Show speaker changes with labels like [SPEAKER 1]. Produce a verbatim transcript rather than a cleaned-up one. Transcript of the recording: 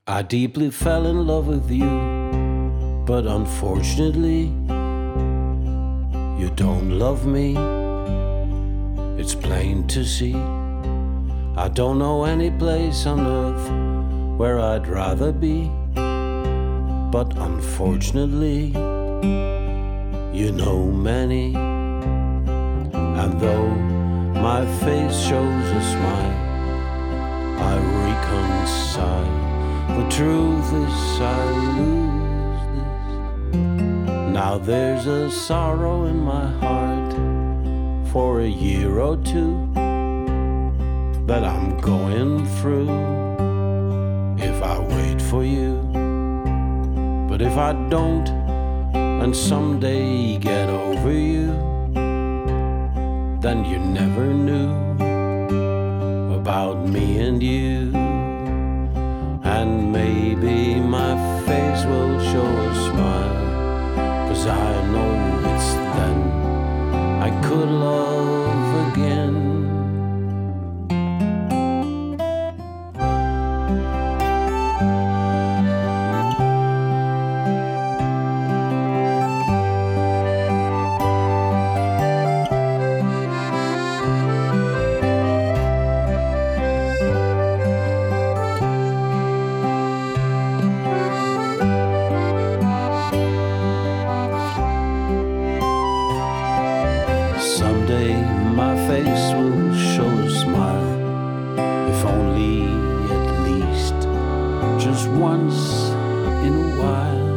[SPEAKER 1] I deeply fell in love with you, but unfortunately, you don't love me. It's plain to see. I don't know any place on earth where I'd rather be, but unfortunately, you know many. And though my face shows a smile, I reconcile. The truth is I lose this. Now there's a sorrow in my heart for a year or two that I'm going through if I wait for you. But if I don't, and someday get over you, then you never knew about me and you. And maybe my face will show a smile, 'cause I know it's then I could love again. Someday my face will show a smile, if only at least just once in a while.